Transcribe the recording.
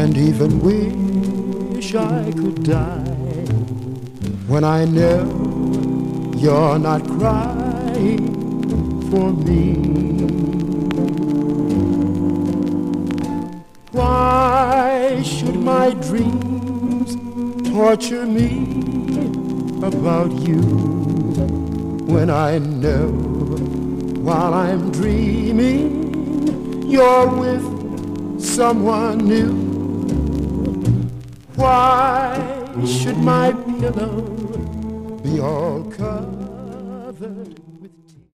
and even wish I could die when I know you're not crying for me. Why should my dreams torture me about you when I know while I'm dreaming you're with someone new? Why should my pillow be all covered